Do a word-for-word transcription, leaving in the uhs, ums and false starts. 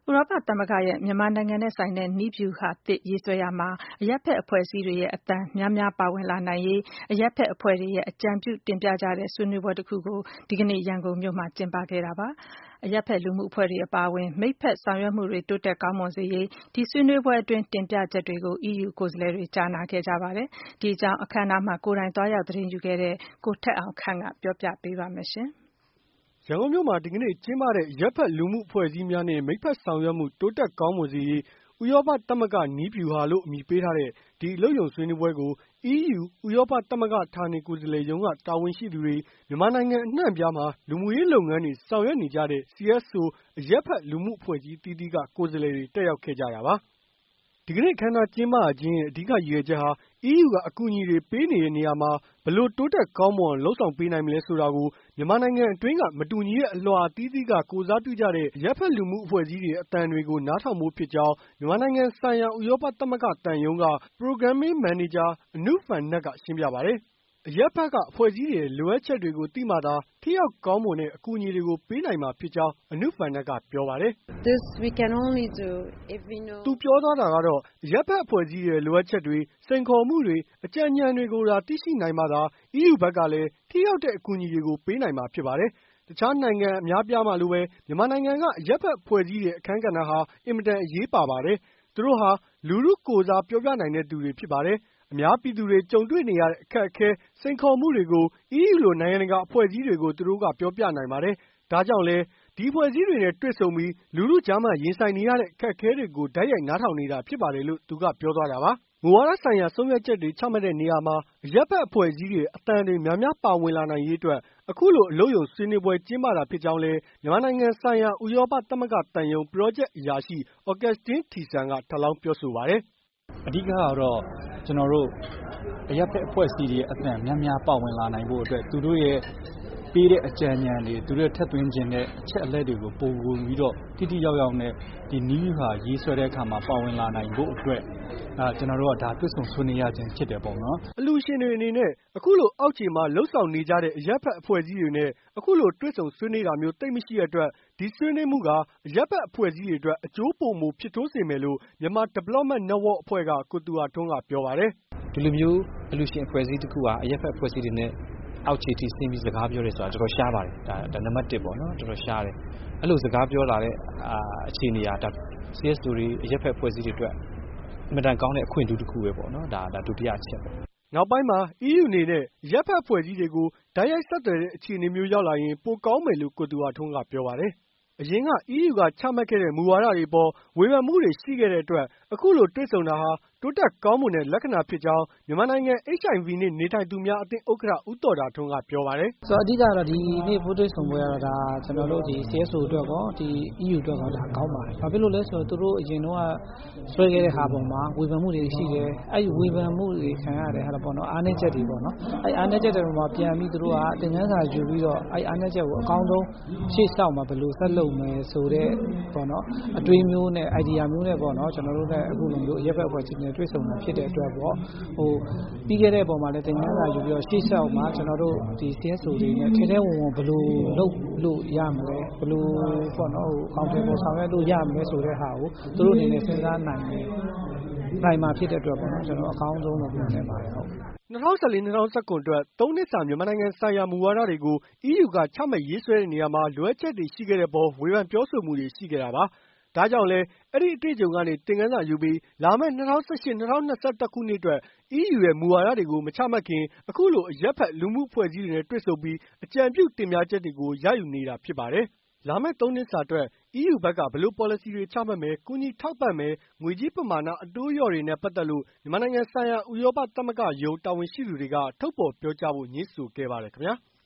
ရောပသမဂ္ဂရဲ့မြန်မာနိုင်ငံနဲ့ဆိုင်တဲ့နည်းဗျူဟာသစ်ရေးဆွဲရာမှာအရပ်ဖက်အဖွဲ့အစည်းတွေရဲ့အသံများများပါဝင်လာနိုင်ရေးအရပ်ဖက်အဖွဲ့တွေရဲ့အကြံပြုတင်ပြကြတဲ့ဆွေးနွေးပွဲတစ်ခုကိုဒီကနေ့ရန်ကုန်မြို့မှာကျင်းပခဲ့တာပါ။အရပ်ဖက်လူမှုအဖွဲ့တွေအပါအဝင်မိတ်ဖက်ဆောင်ရွက်မှုတွေတိုးတက်ကောင်းမွန်စေရေးဒီဆွေးနွေးပွဲအတွင်းတင်ပြချက်တွေကို အီးယူ ကိုယ်စားလှယ်တွေကြားနာခဲ့ကြပါတယ်။ဒီအကြောင်းအခမ်းအနားမှာကိုယ်တိုင်သွားရောက်သတင်းယူခဲ့တဲ့ကိုထက်အောင်ခန့်ကပြောပြပေးပါမယ်ရှင်။ရန်ကုန်မြို့မှာဒီကနေ့ကျင်းပတဲ့ရပ်ဖက်လူမှုအဖွဲ့အစည်းများနဲ့မိတ်ဖက်ဆောင်ရွက်မှုတိုးတက်ကောင်းမွန်စေရေးဥရောပသမဂ္ဂနည်းဗျူဟာလို့အမည်ပေးထားတဲ့ဒီအလုပ်ရုံဆွေးနွေးပွဲကို အီးယူ ဥရောပသမဂ္ဂဌာနေကိုယ်စားလှယ်ရုံးကတာဝန်ရှိသူတွေမြန်မာနိုင်ငံအနှံ့အပြားမှာလူမှုရေးလုပ်ငန်းတွေဆောင်ရွက်နေကြတဲ့ စီ အက်စ် အို အရပ်ဖက်လူမှုအဖွဲ့အစည်းအသီးသီးကကိုယ်စားလှယ်တွေတက်ရောက်ခဲ့ကြတာပါ။ဒီကနေ့အခမ်းအနားကျင်းပခြင်းရဲ့အဓိကရည်ရွယ်ချက်ဟာ အီးယူကအကူအညီတွေပေးနေတဲ့နေရာမှာဘယ်လိုတိုးတက်ကောင်းမွန်အောင်လုပ်ဆောင်ပေးနိုင်မလဲဆိုတာကိုမြန်မာနိုင်ငံအတွင်းကမတူညီတဲ့အလွှာအသီးသီးကကိုယ်စားပြုကြတဲ့အရပ်ဖက်လူမှုအဖွဲ့အစည်းတွေအသံတွေကိုနားထောင်ဖို့ဖြစ်ကြောင်းမြန်မာနိုင်ငံဆိုင်ရာဥရောပသမဂ္ဂသံရုံးက Programming Manager အနုဖန်နက်ကရှင်းပြပါတယ်။အရပ်ဖက်ကအဖွဲ့အစည်းတွေရဲ့လိုအပ်ချက်တွေကိုသိမှသာထိရောက်ကောင်းမွန်တဲ့အကူအညီတွေကိုပေးနိုင်မှာဖြစ်ကြောင်းအနုဖန်နက်ကပြောပါတယ်။ This we can only do if we know သူပြောသွားတာကတော့အရပ်ဖက်အဖွဲ့အစည်းတွေရဲ့လိုအပ်ချက်တွေစိန်ခေါ်မှုတွေအကြံဉာဏ်တွေကိုသာသိရှိနိုင်မှသာ အီးယူ ဘက်ကလည်းထိရောက်တဲ့အကူအညီတွေကိုပေးနိုင်မှာဖြစ်ပါတယ်။တခြားနိုင်ငံအများအပြားမှာလိုပဲမြန်မာနိုင်ငံကအရပ်ဖက်အဖွဲ့အစည်းတွေအခန်းကဏ္ဍဟာအင်မတန်အရေးပါပါတယ်။သူတို့ဟာလူထုကိုယ်စားပြောပြနိုင်တဲ့သူတွေဖြစ်ပါတယ်။အများပြည်သူတွေကြုံတွေ့နေရတဲ့အခက်အခဲစိန်ခေါ်မှုတွေကို အီးယူ လိုနိုင်ငံတကာအဖွဲ့အစည်းတွေကိုသူတို့ကပြောပြနိုင်ပါတယ်။ဒါကြောင့်လည်းဒီအဖွဲ့အစည်းတွေနဲ့တွေ့ဆုံပြီးလူထုကြားမှာရင်ဆိုင်နေရတဲ့အခက်အခဲတွေကိုတိုက်ရိုက်နားထောင်နေတာဖြစ်ပါတယ်လို့သူကပြောသွားတာပါ။မူဝါဒဆိုင်ရာဆုံးဖြတ်ချက်တွေချမှတ်တဲ့နေရာမှာအရပ်ဖက်အဖွဲ့အစည်းတွေအသံတွေများများပါဝင်လာနိုင်ရေးအတွက်အခုလိုအလုပ်ရုံဆွေးနွေးပွဲကျင်းပတာဖြစ်ကြောင်းလည်းမြန်မာနိုင်ငံဆိုင်ရာဥရောပသမဂ္ဂသံရုံးပရောဂျက်အရာရှိ Augustin Thiessen ကထပ်လောင်းပြောဆိုပါတယ်။အဓိကကတော့ကျွန်တော်တို့အရပ်ဖက်အဖွဲ့အစည်းတွေအသံများများပါဝင်လာနိုင်ဖို့အတွက်သူတို့ရဲ့ပေးတဲ့အကြံဉာဏ်တွေသူတို့ထက်သွင်းခြင်းတဲ့အချက်အလက်တွေကိုပို့ပို့ပြီးတော့တိတိယောက်ယောက်နဲ့ဒီနည်းဟာရေးဆွဲတဲ့အခါမှာပါဝင်လာနိုင်ဖို့အတွက်အဲကျွန်တော်တို့ကဒါတွေ့ဆုံဆွေးနွေးရခြင်းဖြစ်တယ်ပေါ့နော်အလူရှင်တွေအနေနဲ့အခုလိုအောက်ခြေမှာလှုပ်ဆောင်နေကြတဲ့အရပ်ဖက်အဖွဲ့အစည်းတွေနဲ့အခုလိုတွေ့ဆုံဆွေးနွေးတာမျိုးတိတ်မရှိတဲ့အတွက်ဒီဆွေးနွေးမှုကအရပ်ဖက်အဖွဲ့အစည်းတွေအတွက်အကျိုးပိုမိုဖြစ်ထွန်းစေမယ်လို့မြန်မာ Development Network အဖွဲ့ကကိုသူရထွန်းကပြောပါတယ်ဒီလိုမျိုးအလူရှင်အဖွဲ့အစည်းတစ်ခုကအရပ်ဖက်အဖွဲ့အစည်းတွေနဲ့အောက်ခြေထိဆင်းပြီးစကားပြောရဲဆိုတာတော်တော်ရှားပါတယ်ဒါဒါနံပါတ်တစ်ပေါ့နော်တော်တော်ရှားတယ်အဲ့လိုစကားပြောလာတဲ့အာအခြေအနေကဒါ စီ အက်စ် အို တွေအရပ်ဖက်အဖွဲ့အစည်းတွေအတွက်အမြဲတမ်းကောင်းတဲ့အခွင့်အရေးတစ်ခုပဲပေါ့နော်ဒါဒါဒုတိယအချက်ပေါ့နောက်ပိုင်းမှာ အီးယူ အနေနဲ့ရပ်ဖက်အဖွဲ့အစည်းတွေကိုဓာတ်ရိုက်ဆက်သွယ်တဲ့အခြေအနေမျိုးရောက်လာရင်ပိုကောင်းမယ်လို့ကိုသူရထွန်းကပြောပါတယ်အရင်က အီးယူ ကချမှတ်ခဲ့တဲ့မူဝါဒတွေအပေါ်ဝေဖန်မှုတွေရှိခဲ့တဲ့အတွက်အခုလိုတွေ့ဆုံတာဟာတိုးတက်ကောင်းမွန်တဲ့လက္ခဏာဖြစ်ကြောင်းမြန်မာနိုင်ငံ အိတ်ချ် အိုင် ဗီ နဲ့နေထိုင်သူများအသင်းဥက္ကဋ္ဌဦးသော်တာထွန်းကပြောပါတယ်။ဆိုတော့အဓိကတော့ဒီနေ့ပို့တွေ့ဆုံပွဲကတော့ဒါကျွန်တော်တို့ဒီ စီ အက်စ် အို အတွက်ကောဒီ အီးယူ အတွက်ကောဒါကောင်းပါတယ်။ဘာဖြစ်လို့လဲဆိုတော့သူတို့အရင်တော့ဆွဲခဲ့တဲ့ဟာပေါ်မှာဝေဖန်မှုတွေရှိတယ်။အဲ့ဒီဝေဖန်မှုတွေခံရတယ်ဟာပေါ့နော်အားနည်းချက်တွေပေါ့နော်။အဲ့အားနည်းချက်တွေပေါ်မှာပြန်ပြီးသူတို့ကသင်ခန်းစာယူပြီးတော့အဲ့အားနည်းချက်ကိုအကောင်းဆုံးရှေ့ဆောင်မှာဘယ်လိုဆက်လုပ်မယ်ဆိုတဲ့ပေါ့နော်အတွေးမျိုးနဲ့ idea မျိုးနဲ့ပေါ့နော်ကျွန်တော်တို့လည်းအခုလိုမျိုးရပ်ဘက်အဖွဲ့အစည်းတွေတွေ့ဆုံတာဖြစ်တဲ့အတွက်ပေါ့ဟိုပြီးခဲ့တဲ့ပုံမှာလည်းသင်ခန်းစာယူပြီးတော့ရှေ့လျှောက်မှာကျွန်တော်တို့ဒီ စီ အက်စ် အို တွေနဲ့ထဲထဲဝင်ဝင်ဘယ်လိုလုပ်လို့ရမလဲဘယ်လိုပေါ့နော်ဟိုအကောင့်တွေပေါ်ဆောင်ရွက်လို့ရမလဲဆိုတဲ့ဟာကိုသူတို့အနေနဲ့စဉ်းစားနိုင်တယ်နိုင်မှာဖြစ်တဲ့အတွက်ပေါ့နော်ကျွန်တော်အကောင်းဆုံးလို့ပြောနေပါတယ်ဟုတ်၂၀၁၄-၂၀၁၇ အတွက်သုံးနှစ်စာမြန်မာနိုင်ငံဆိုင်ရာမူဝါဒတွေကို အီးယူ ကချမှတ်ရေးဆွဲတဲ့နေရာမှာလိုအပ်ချက်တွေရှိခဲ့တဲ့အပေါ်ဝေဖန်ပြောဆိုမှုတွေရှိခဲ့တာပါ။ဒါကြောင့်လည်းအဲ့ဒီအတွေ့အကြုံကနေသင်ခန်းစာယူပြီးလာမယ့်၂၀၁၈-၂၀၂၁ ခုနှစ်အတွက် အီးယူ ရဲ့မူဝါဒတွေကိုမချမှတ်ခင်အခုလိုအရပ်ဖက်လူမှုအဖွဲ့အစည်းတွေနဲ့တွေ့ဆုံပြီးအကြံပြုတင်ပြချက်တွေကိုရယူနေတာဖြစ်ပါတယ်။လာမယ့်သုံးနှစ်စာအတွက် အီးယူ ဘက်ကဘယ်လိုပေါ်လစီတွေချမှတ်မယ်ကူညီထောက်ပံ့မယ်ငွေကြေးပမာဏအတိုးလျော့တွေနဲ့ပတ်သက်လို့မြန်မာနိုင်ငံဆိုင်ရာဥရောပသမဂ္ဂရုံးတာဝန်ရှိသူတွေကထုတ်ဖော်ပြောကြားဖို့ငြင်းဆိုခဲ့ပါတယ်ခင်ဗျာ။